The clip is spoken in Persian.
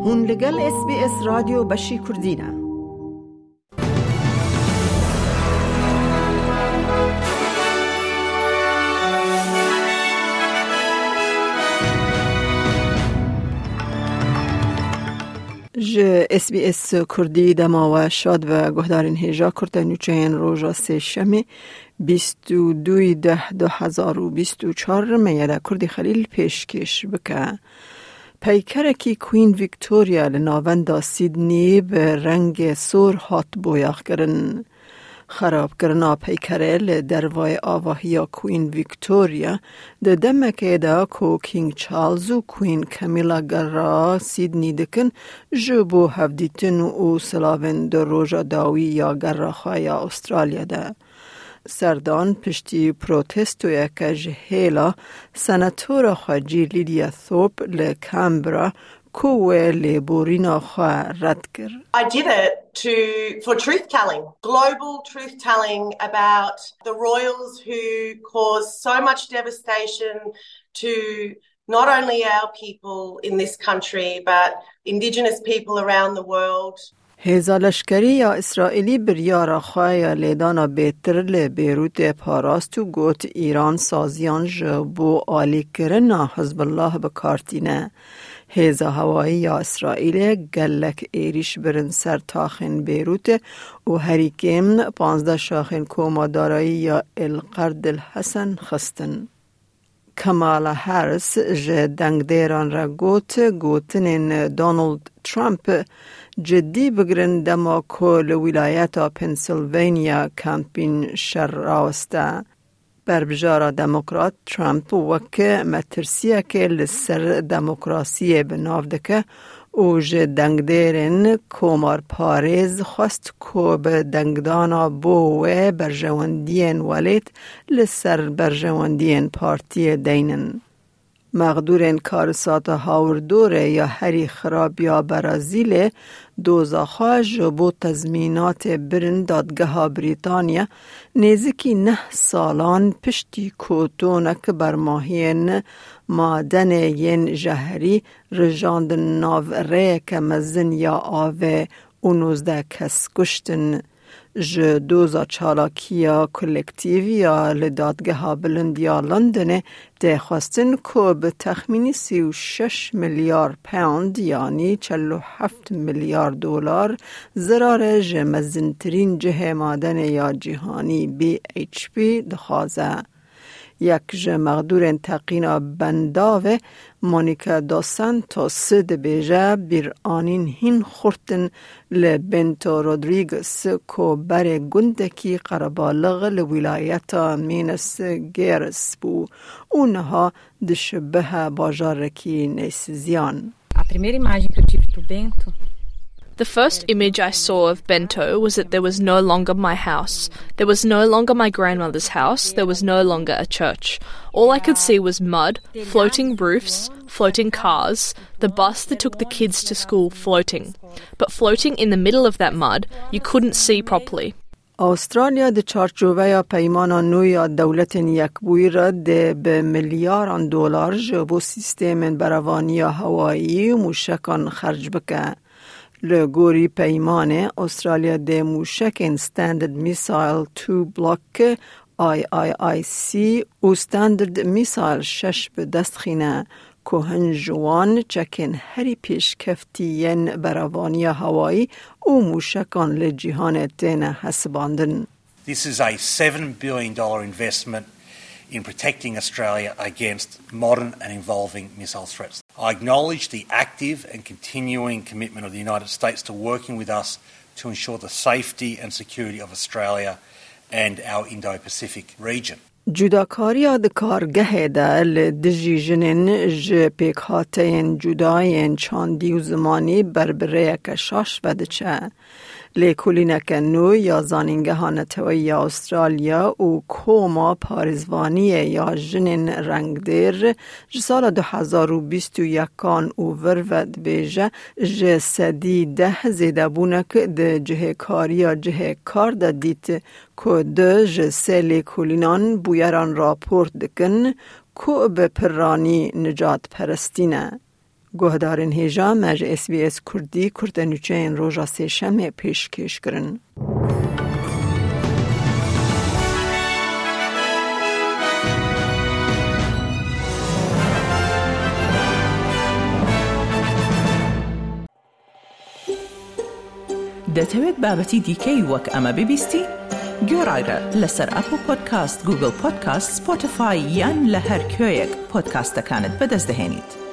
هون لگل SBS رادیو بشی کردینه. ج SBS کردی دما و شاد و گهدارین هجا کرده نوچین روژا سه شمی 22/10/2024 میاده کردی خلیل پیشکش بکه. پیکرکی کوین ویکتوریا لناوندا سیدنی به رنگ سور هات بویاخ کرن. خراب کرنا پیکره لدروای آواهی کوین ویکتوریا ده دمکه دا کو کینگ چارلز و کوین کامیلا گرا سیدنی دکن جبو هفدیتن و سلاون در روژا داوی یا گرا خوایا استرالیا ده. سردان پشتی پروتستویا که جهیلا سناتورا خواجی لیدیا ثوپ لکامبرا کوه لیبورینا خواه رد کر. I did it for truth-telling, global truth-telling about the royals who caused so much devastation to not only our people in this country but indigenous people around the world. هیزا لشکری یا اسرائیلی بریارا خواهی لیدانا بیتر لی بیروت پاراست و گوت ایران سازیان جبو آلی کرنا حزب الله بکارتینه. هیزا هوایی یا اسرائیل گلک ایریش برن سر تاخن بیروت و هریکیم 15 شاخن کومادارایی یا القرد الحسن خستن. کمالا هارس جه دنگ دیران را گوتنین دونالد ترامپ جدی بگرن دما کل ولایت پنسیلوانیا کمپین شر راوسته. بربجارا دموکرات ترامپ وکه مترسیه که لسر دموکراسی بناو دکه او جه دنگ دیرن کومار پاریز خواست که به دنگدانا بوه برجواندین ولید لسر برجواندین پارتی دینن. مقدورن کارسات هاوردوره یا هری خراب یا برازیل دوزاخوا جبو تزمینات برن دادگاه بریتانیا نزدیکی 9 سالان پشتی کوتونک برماهین مادن ین جهری رجاندن ناوره که مزن یا آوه و 19 کس کشتن. دوزا چالاکیا کلکتیوی یا لدادگاه بلندیا لندن ده خواستن که به تخمینی 36 میلیارد پوند یعنی 47 میلیارد دلار ضرر جمزنترین جه مادن یا جهانی BHP دخوازه. یک مقدور تقینا بنداوه مونیکا دو سانتوس ده بیجه بیر آنین هین خورتن لبنتو رودریگس که بر گندکی قربالغ لولایت مینس گیرس بو اونها دشبه باجارکی نیسزیان. A primeira imagem que eu tive do Bento. The first image I saw of Bento was that there was no longer my house. There was no longer my grandmother's house. There was no longer a church. All I could see was mud, floating roofs, floating cars, the bus that took the kids to school floating. But floating in the middle of that mud, you couldn't see properly. استرالیا د چارچوبه پیمان نوی دولت یکبوی را به میلیارد دلار جبو سیستم بروانی هوایی و موشکان خرج بکه. لگوری پیمان استرالیا ده موشک ستاندرد میسایل 2 بلاک IIIC و ستاندرد میسایل 6 به دست خینه که هنجوان چکن هری پیش کفتین بروانی هوایی و موشکان لجیهان تینه حسباندن. This is a $7 billion investment in protecting Australia against modern and evolving missile threats. I acknowledge the active and continuing commitment of the United States to working with us to ensure the safety and security of Australia and our Indo-Pacific region. جداکاری د کارگه ده لدجی جنین جپیکاتین جداین چاندی و زمانی بربره کشاش بده چه. لیکولینک نو یا زانینگهان توی استرالیا و کوما پارزوانی یا جنین رنگ دیر سال 2021 و ورود بیجه جسدی 10 زیده بونک ده جه کاری جه کار ده دیت که ده جسه لیکولینان بویران راپورت دکن که به پرانی نجات پرستینه. گوهدارن هیجا مج SBS کردی کردنوچین روژا سیشم پیشکش کرن. دەتەوێت بابەتی دیکەی وەک ئەمە ببیستی؟ گۆڕایرە لەسەر ئەپل پۆدکاست، گوگل پۆدکاست، سپۆتیفای یان لە هەر کوێیەک پۆدکاستەکانت بەدەست دەهێنیت.